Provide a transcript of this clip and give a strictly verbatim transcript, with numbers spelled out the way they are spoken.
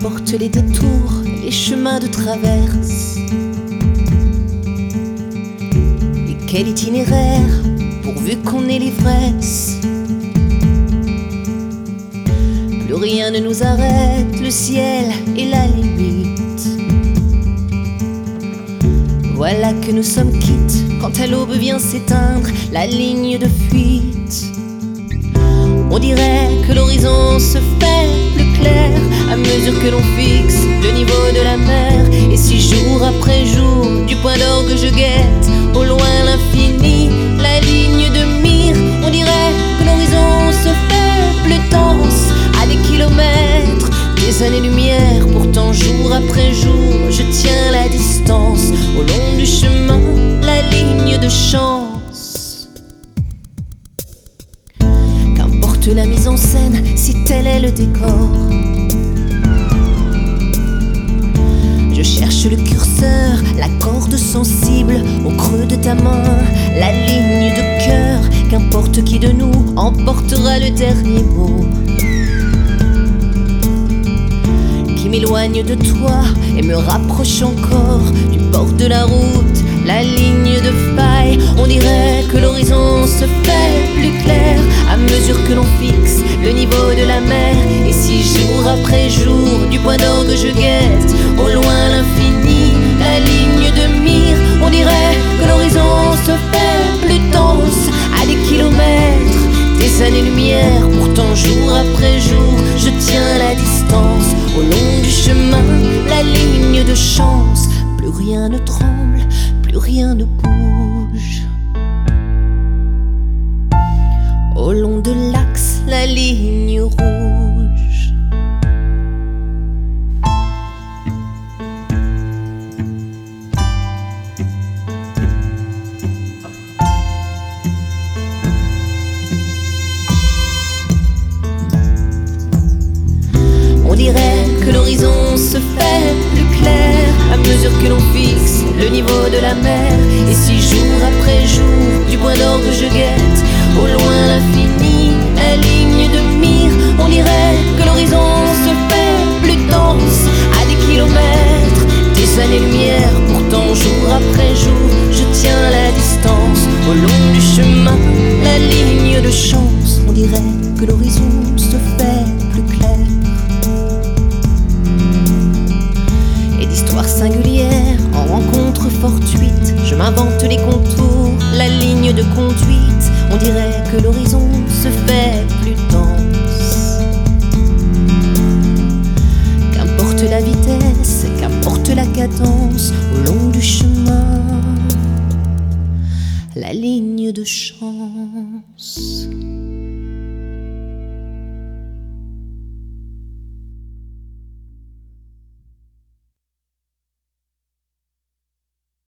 Qu'importe les détours, les chemins de traverse, et quel itinéraire, pourvu qu'on ait l'ivresse. Plus rien ne nous arrête, le ciel est la limite. Voilà que nous sommes quittes, quand à l'aube vient s'éteindre la ligne de fuite. On dirait que l'horizon se fait plus clair à mesure que l'on fixe le niveau de la mer. Et si jour après jour, du point d'orgue je guette au loin l'infini, la ligne de mire, on dirait que l'horizon se fait plus dense à des kilomètres, des années-lumière. Pourtant jour après jour, je tiens la distance au long du chemin, la ligne de chance. La mise en scène, si tel est le décor, je cherche le curseur, la corde sensible au creux de ta main, la ligne de cœur. Qu'importe qui de nous emportera le dernier mot, qui m'éloigne de toi et me rapproche encore du bord de la route, la ligne de faille. On dirait que l'horizon se fait plus clair à mesure que l'on fixe le niveau de la mer. Et si jour après jour, du point d'orgue je guette au loin l'infini, la ligne de mire, on dirait que l'horizon se fait plus dense à des kilomètres, des années-lumière. Pourtant jour après jour, je tiens la distance au long du chemin, la ligne de chance. Plus rien ne tremble, plus rien ne bouge. Au long de l'axe, la ligne rouge. On dirait que l'horizon se fait plus clair à mesure que l'on fixe le niveau de la mer. Et si jour après jour, du point d'orgue je guette au loin l'infini, la ligne de mire, on dirait que l'horizon se fait plus dense à des kilomètres, des années-lumière. Pourtant jour après jour, je tiens la distance au long du chemin, la ligne de chance. On dirait que l'horizon se fait plus clair. Et d'histoires singulières en rencontres fortuites, je m'invente les contours, la ligne de conduite. On dirait que l'horizon se fait plus dense. Qu'importe la vitesse, qu'importe la cadence, au long du chemin, la ligne de chance.